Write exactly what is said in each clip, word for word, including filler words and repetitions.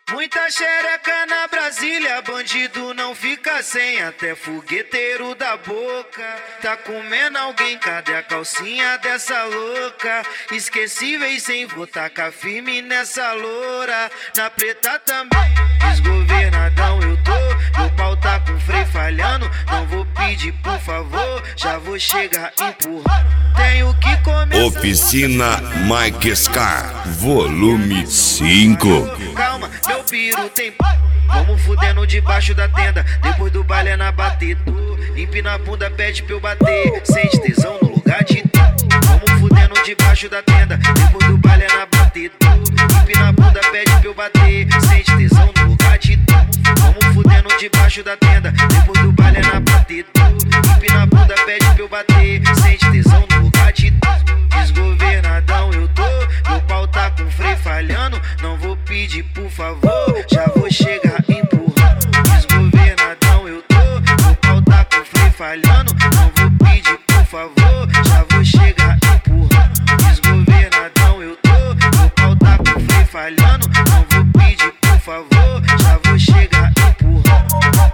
Muita xereca na Brasília, bandido não fica sem, até fogueteiro da boca tá comendo alguém, cadê a calcinha dessa louca? Esquecíveis sem votar, cá firme nessa loura, na preta também, desgovernadão eu tô, meu pau tá com freio falhando, não vou pedir por favor, já vou chegar empurrando, tenho que começar. Oficina Mike Scar, volume cinco. Calma, meu piro tem p... Vamos fudendo debaixo da tenda, depois do baile é na batedor. Empina a bunda, pede pra eu bater, sente tesão no lugar de tu. Vamos fudendo debaixo da tenda, depois do baile é na batedor. Empina a bunda, pede pra eu bater, sente tesão no lugar de tu. Vamos fudendo debaixo da tenda, depois do baile é na batedor. Empina a bunda, pede pra eu bater, sente tesão no lugar de tu. Desgovernadão eu tô, meu pau tá com freio falhando, não vou pedir por favor, já vou chegar empurrando. Desgovernadão eu tô, meu pau tá com freio falhando, não vou pedir por favor, já vou chegar empurrando. Desgovernadão eu tô, meu pau tá com freio falhando, não vou pedir por favor, já vou chegar empurrando.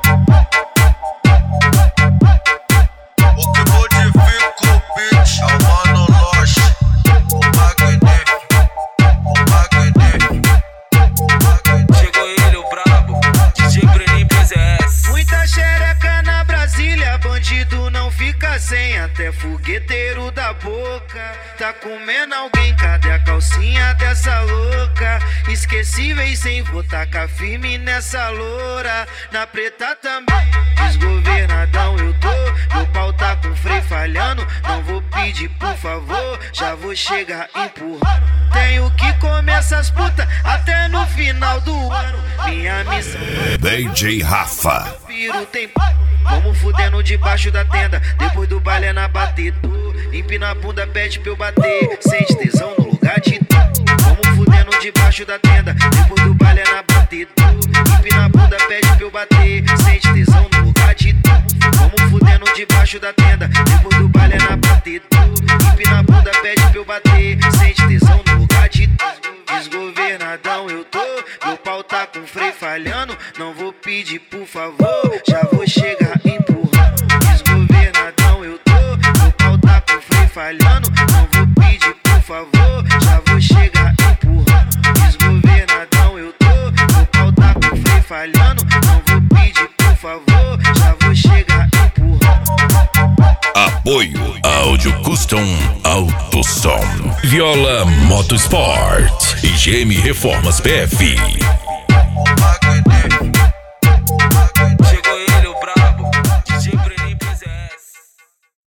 O que modifica o beat é o Mano Loche, o magnífico, o magnífico. Chegou ele, o brabo, D J Breninho P Z S. Muita xereca na Brasília, bandido não fica sem, até fogueteiro da boca tá comendo alguém, cadê a calcinha dessa louca? Esquecíveis sem votar, cá firme nessa loura, na preta também, desgovernadão eu tô, meu pau tá com freio falhando, não vou pedir por favor, já vou chegar empurrando, tenho que comer essas putas até no final do ano, minha missão D J Rafa. piro tem p... Vamos fudendo debaixo da tenda, depois do baile é na batedor. Empina a bunda, pede pra eu bater, sente tesão no lugar de tu. Vamos fudendo debaixo da tenda, depois do baile é na batedor. Empina a bunda, pede pra eu bater, sente tesão no lugar de tu. Vamos fudendo debaixo da tenda, depois do baile é na batedor. Empina a bunda, pede pra eu bater, sente tesão no lugar de tu. Desgovernadão eu tô, meu pau tá com freio falhando, não vou pedir por favor, já vou chegar empurrando. Desgovernadão eu tô, meu pau tá com freio falhando, não vou pedir por favor, já vou chegar empurrando. Desgovernadão eu tô, meu pau tá com freio falhando, não vou pedir por favor, já vou chegar empurrando. Apoio Áudio Custom Autosom, Viola Motorsport e G M Reformas P F.